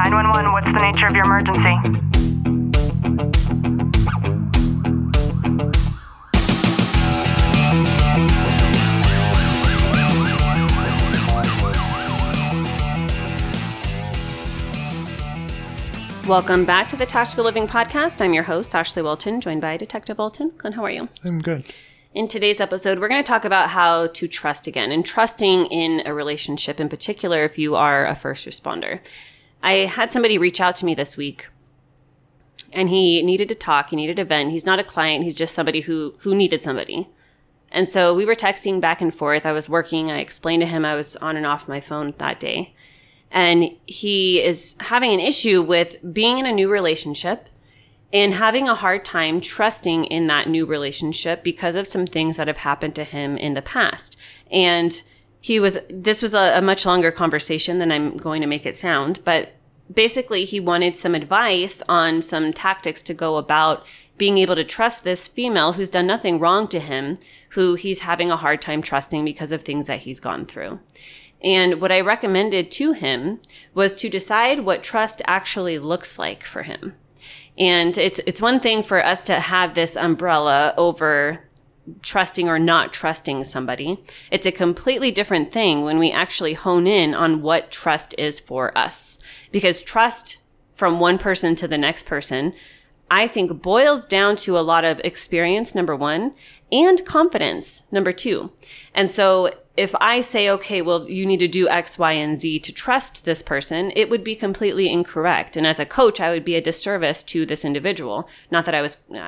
911, what's the nature of your emergency? Welcome back to the Tactical Living Podcast. I'm your host, Ashley Wilton, joined by Detective Wilton. Clint, how are you? I'm good. In today's episode, we're going to talk about how to trust again, and trusting in a relationship, in particular if you are a first responder. I had somebody reach out to me this week, and he needed to talk. He needed to vent. He's not a client. He's just somebody who needed somebody. And so we were texting back and forth. I was working. I explained to him I was on and off my phone that day. And he is having an issue with being in a new relationship and having a hard time trusting in that new relationship because of some things that have happened to him in the past. And this was a much longer conversation than I'm going to make it sound, but basically he wanted some advice on some tactics to go about being able to trust this female who's done nothing wrong to him, who he's having a hard time trusting because of things that he's gone through. And what I recommended to him was to decide what trust actually looks like for him. And it's one thing for us to have this umbrella over trusting or not trusting somebody. It's a completely different thing when we actually hone in on what trust is for us. Because trust from one person to the next person, I think, boils down to a lot of experience, number one, and confidence, number two. And so if I say, okay, well, you need to do X, Y, and Z to trust this person, it would be completely incorrect. And as a coach, I would be a disservice to this individual. Not that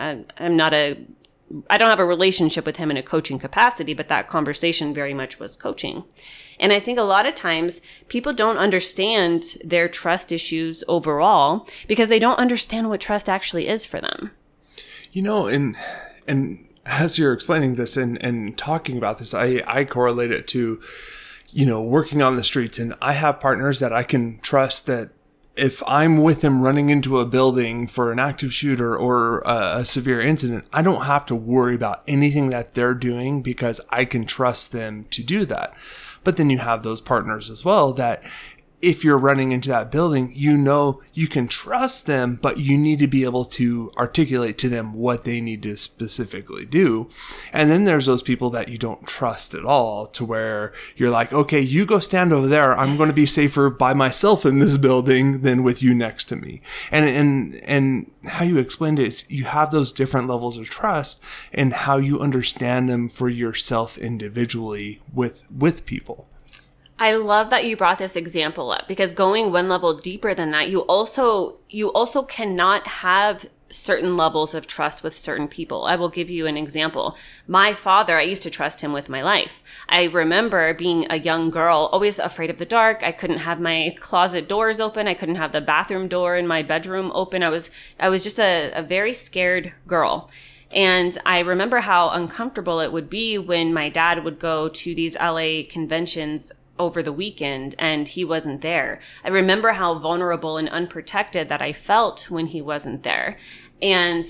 I don't have a relationship with him in a coaching capacity, but that conversation very much was coaching. And I think a lot of times people don't understand their trust issues overall because they don't understand what trust actually is for them. You know, and as you're explaining this and talking about this, I correlate it to, working on the streets. And I have partners that I can trust that if I'm with them running into a building for an active shooter or a severe incident, I don't have to worry about anything that they're doing because I can trust them to do that. But then you have those partners as well that if you're running into that building, you can trust them, but you need to be able to articulate to them what they need to specifically do. And then there's those people that you don't trust at all, to where you're like, okay, you go stand over there. I'm going to be safer by myself in this building than with you next to me. And how you explained it is you have those different levels of trust and how you understand them for yourself individually with people. I love that you brought this example up, because going one level deeper than that, you also cannot have certain levels of trust with certain people. I will give you an example. My father, I used to trust him with my life. I remember being a young girl, always afraid of the dark. I couldn't have my closet doors open. I couldn't have the bathroom door in my bedroom open. I was just a very scared girl. And I remember how uncomfortable it would be when my dad would go to these LA conventions over the weekend and he wasn't there. I remember how vulnerable and unprotected that I felt when he wasn't there. And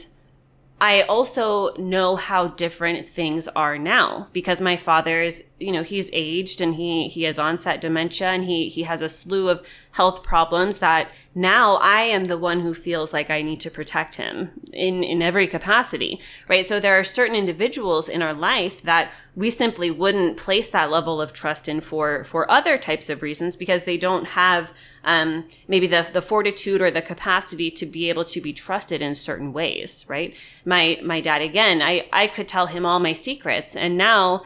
I also know how different things are now, because my father is, he's aged and he has onset dementia and he has a slew of health problems that now I am the one who feels like I need to protect him in every capacity, right? So there are certain individuals in our life that we simply wouldn't place that level of trust in for other types of reasons, because they don't have maybe the fortitude or the capacity to be able to be trusted in certain ways, right? My dad, again, I could tell him all my secrets. And now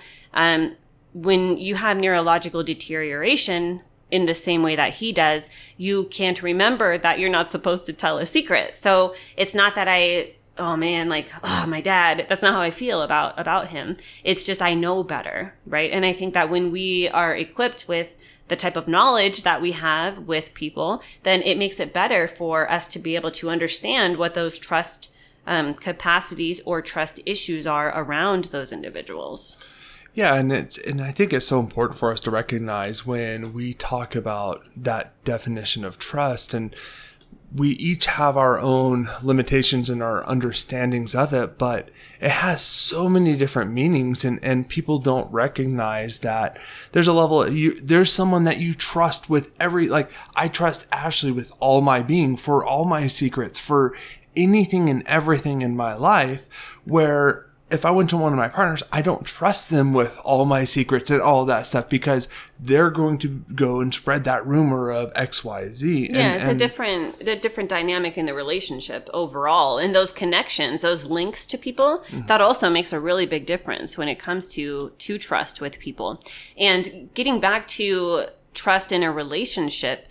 when you have neurological deterioration in the same way that he does, you can't remember that you're not supposed to tell a secret. So it's not that my dad, that's not how I feel about him. It's just I know better, right? And I think that when we are equipped with the type of knowledge that we have with people, then it makes it better for us to be able to understand what those trust capacities or trust issues are around those individuals. Yeah, and I think it's so important for us to recognize when we talk about that definition of trust, and we each have our own limitations and our understandings of it, but it has so many different meanings, and people don't recognize that there's a level there's someone that you trust with I trust Ashley with all my being, for all my secrets, for anything and everything in my life, where if I went to one of my partners, I don't trust them with all my secrets and all that stuff, because they're going to go and spread that rumor of X, Y, Z. Yeah, it's a different dynamic in the relationship overall. And those connections, those links to people, that also makes a really big difference when it comes to trust with people. And getting back to trust in a relationship,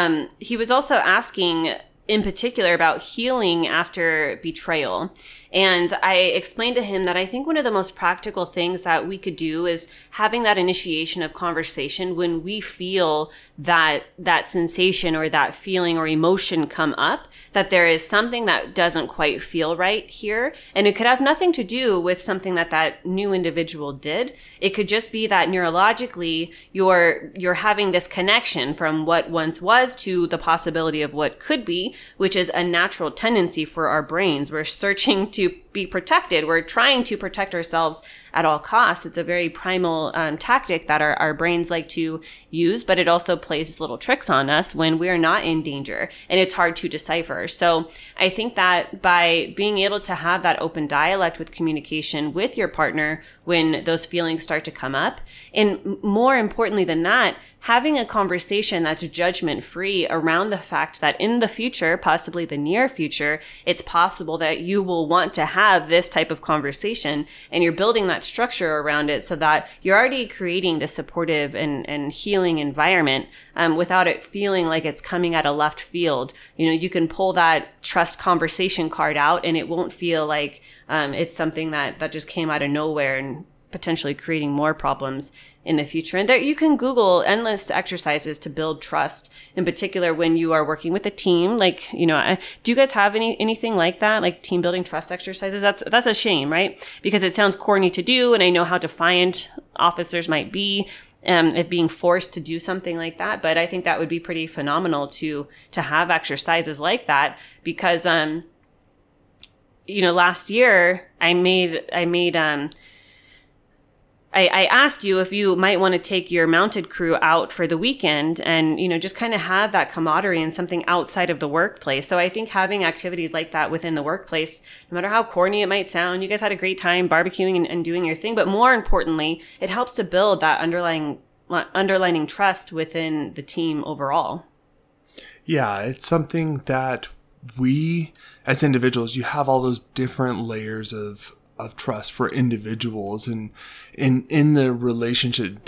he was also asking in particular about healing after betrayal. And I explained to him that I think one of the most practical things that we could do is having that initiation of conversation when we feel that sensation or that feeling or emotion come up, that there is something that doesn't quite feel right here. And it could have nothing to do with something that new individual did. It could just be that neurologically you're having this connection from what once was to the possibility of what could be, which is a natural tendency for our brains. We're searching to be protected. We're trying to protect ourselves at all costs. It's a very primal tactic that our brains like to use, but it also plays little tricks on us when we're not in danger, and it's hard to decipher. So I think that by being able to have that open dialect with communication with your partner when those feelings start to come up, and more importantly than that, having a conversation that's judgment-free around the fact that in the future, possibly the near future, it's possible that you will want to have this type of conversation, and you're building that structure around it so that you're already creating the supportive and healing environment without it feeling like it's coming out of left field. You can pull that trust conversation card out, and it won't feel like it's something that just came out of nowhere and potentially creating more problems in the future. And there, you can Google endless exercises to build trust, in particular when you are working with a team. Like, do you guys have anything like that, like team building trust exercises? That's a shame, right? Because it sounds corny to do, and I know how defiant officers might be if being forced to do something like that. But I think that would be pretty phenomenal to have exercises like that, because last year I asked you if you might want to take your mounted crew out for the weekend and, just kind of have that camaraderie and something outside of the workplace. So I think having activities like that within the workplace, no matter how corny it might sound, you guys had a great time barbecuing and doing your thing. But more importantly, it helps to build that underlining trust within the team overall. Yeah, it's something that we, as individuals, you have all those different layers of trust for individuals, and in the relationship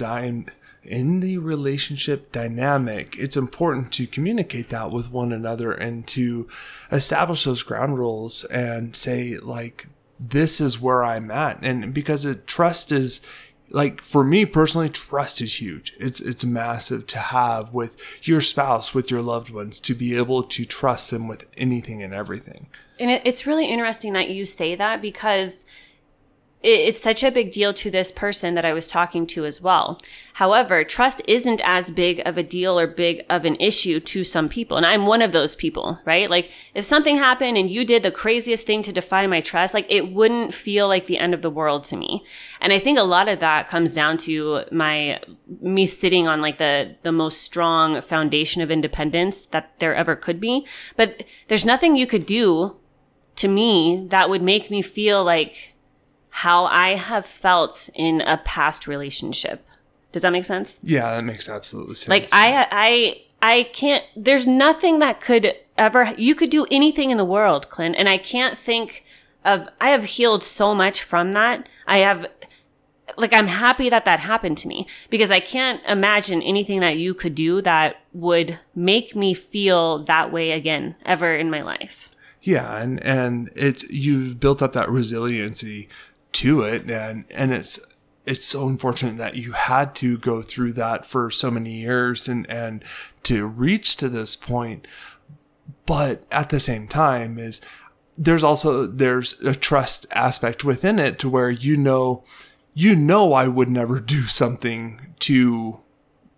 dynamic, it's important to communicate that with one another and to establish those ground rules and say, like, this is where I'm at. And because trust is, like, for me personally, trust is huge. It's massive to have with your spouse, with your loved ones, to be able to trust them with anything and everything. And it's really interesting that you say that, because it's such a big deal to this person that I was talking to as well. However, trust isn't as big of a deal or big of an issue to some people. And I'm one of those people, right? Like, if something happened and you did the craziest thing to defy my trust, like, it wouldn't feel like the end of the world to me. And I think a lot of that comes down to me sitting on like the most strong foundation of independence that there ever could be. But there's nothing you could do to me that would make me feel like how I have felt in a past relationship. Does that make sense? Yeah, that makes absolute sense. Like, I can't, there's nothing that could ever, you could do anything in the world, Clint, and I can't think of, I have healed so much from that. I'm happy that happened to me, because I can't imagine anything that you could do that would make me feel that way again, ever in my life. Yeah, and you've built up that resiliency to it, and it's so unfortunate that you had to go through that for so many years and to reach to this point. But at the same time, there's a trust aspect within it, to where I would never do something to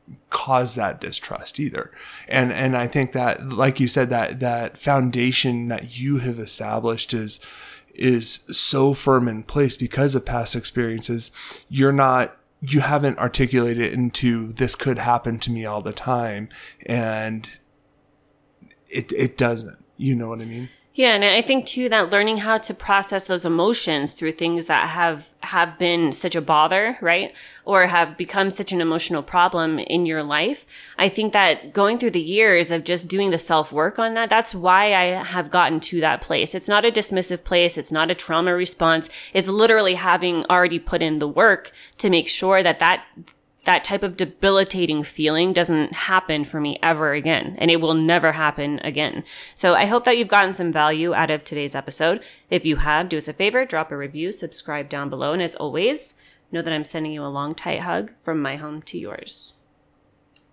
cause that distrust either. And I think that, like you said, that foundation that you have established is so firm in place because of past experiences. You haven't articulated it into this could happen to me all the time. And it doesn't, you know what I mean? Yeah, and I think too that learning how to process those emotions through things that have been such a bother, right? Or have become such an emotional problem in your life. I think that going through the years of just doing the self-work on that's why I have gotten to that place. It's not a dismissive place. It's not a trauma response. It's literally having already put in the work to make sure that type of debilitating feeling doesn't happen for me ever again, and it will never happen again. So I hope that you've gotten some value out of today's episode. If you have, do us a favor, drop a review, subscribe down below, and as always, know that I'm sending you a long, tight hug from my home to yours.